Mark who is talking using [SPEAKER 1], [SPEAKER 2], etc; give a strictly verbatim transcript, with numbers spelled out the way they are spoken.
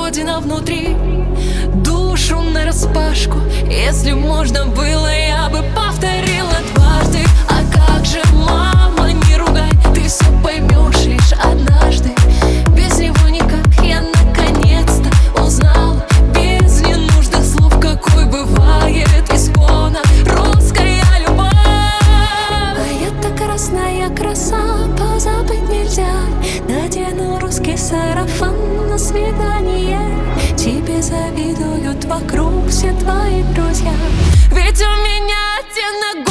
[SPEAKER 1] родина внутри, душу нараспашку. Если можно было, я бы повторила дважды. А как же, мама, не ругай, ты все поймешь лишь однажды. Без него никак, я наконец-то узнала, без ненужных слов, какой бывает исконно русская любовь. А я так красная краса, позабыть нельзя. Надену русский сарафан на свидание. Тебе завидуют вокруг все твои друзья, ведь у меня оттенок